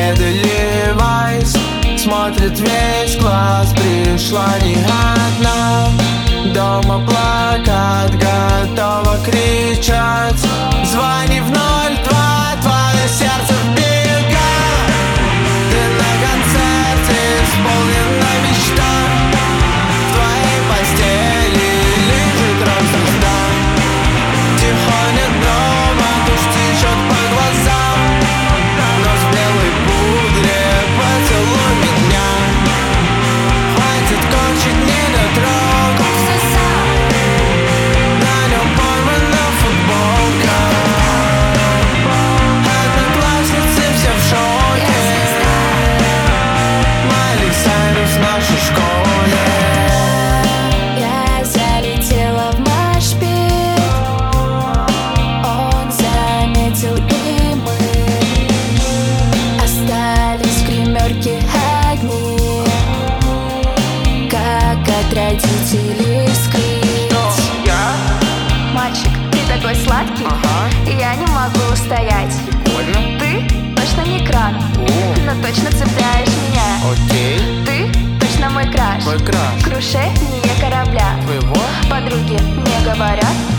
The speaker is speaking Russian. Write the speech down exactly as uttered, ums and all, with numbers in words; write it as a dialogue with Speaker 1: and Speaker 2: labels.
Speaker 1: Эдельвейс смотрит весь класс. Пришла не одна, дома плакат, готова кричать. Звони в ноль два, твое сердце в бегах. Ты на концерте, исполнена мечта. В твоей постели лежит рок-звезда. Тихоня дома, тушь течет по глазам, но с белой пудре поцелуй меня. Хватит кончить недотрог, на нем порвана футболка. Одноклассницы все в шоке. Майли Сайрус в нашей школе.
Speaker 2: Я залетела в машпит, он заметил, и мы остались в гримерке одни, как от родителей скрыть.
Speaker 1: Я?
Speaker 2: Мальчик, ты такой сладкий,
Speaker 1: Ага.
Speaker 2: я не могу устоять.
Speaker 1: Прикольно.
Speaker 2: Ты точно не кран,
Speaker 1: О,
Speaker 2: но точно цепляешь меня.
Speaker 1: окей.
Speaker 2: Ты точно мой краш,
Speaker 1: Твой краш.
Speaker 2: крушение корабля.
Speaker 1: Твоего?
Speaker 2: Подруги мне говорят,